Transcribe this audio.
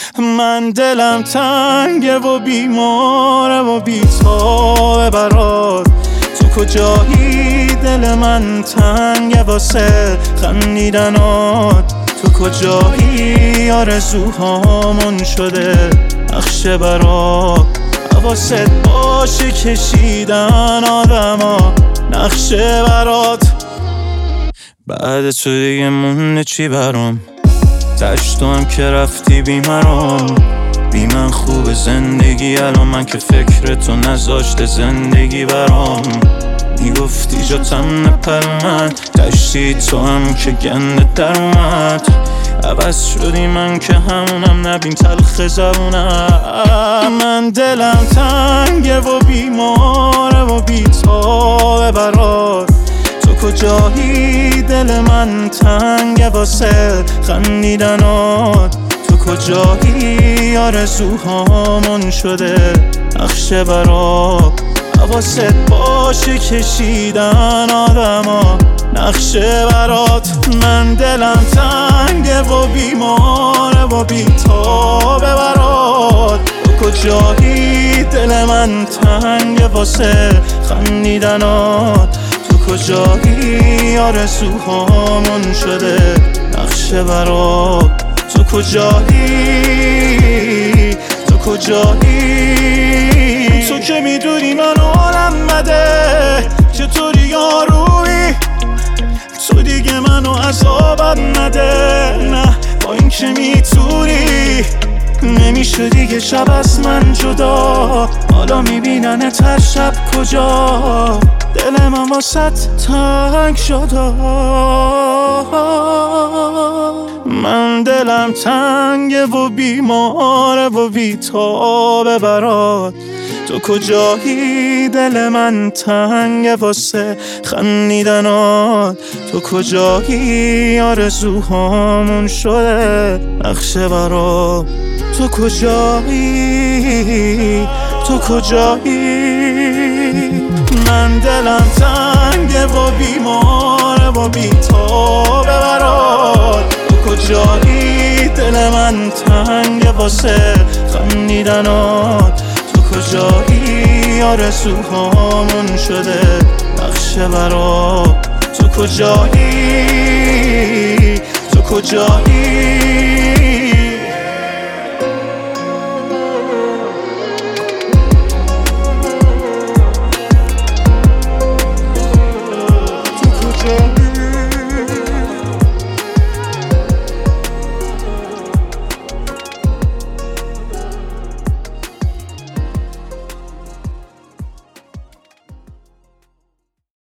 من دلم تنگه و بیماره و بی‌تابه برات. تو کجایی دل من تنگه واسه خندیدنات. تو کجایی آرزوهامون شده نقشه برات. حواست باشه کشیدن آدما نقشه برات. بعد تو دیگه مونده چی برام؟ دشتو هم که رفتی بیمرام. بی من خوب زندگی الان من که فکر تو نذاشته زندگی برام. میگفتی جاتم نپر من دشتی تو هم که گنده در اومد. عوض شدی من که همونم نبین تلخ زبونم. من دلم تنگه و بیماره و بی‌تابه برات. تو کجایی دل من تنگه واسه خندیدنات. تو کجایی آرزوهامون شده نقشه برات. حواست باشه کشیدن آدما نقشه برات. من دلم تنگه و بیماره و بی‌تابه برات. تو کجایی دل من تنگه واسه خندیدنات. تو کجایی آرزوهامون شده نقشه برات. تو کجایی تو کجایی تو که میدونی من حالم بده چطوری یارویی. تو دیگه منو عذابت نده نه با این که میتونی. نمیشه دیگه شب از من جدا. حالا میبینن تر شب کجا. دل من واسط تنگ شده. من دلم تنگه و بیماره و بی‌تابه برات. تو کجایی دل من تنگه واسه خندیدنات. تو کجایی آرزوهامون شده نقشه برات. تو کجایی تو کجایی. من دلم تنگه و بیماره و بی‌تابه برات. تو کجایی دل من تنگه واسه خندیدنات. تو کجایی آرزوهامون شده نقشه برات. تو کجایی تو کجایی.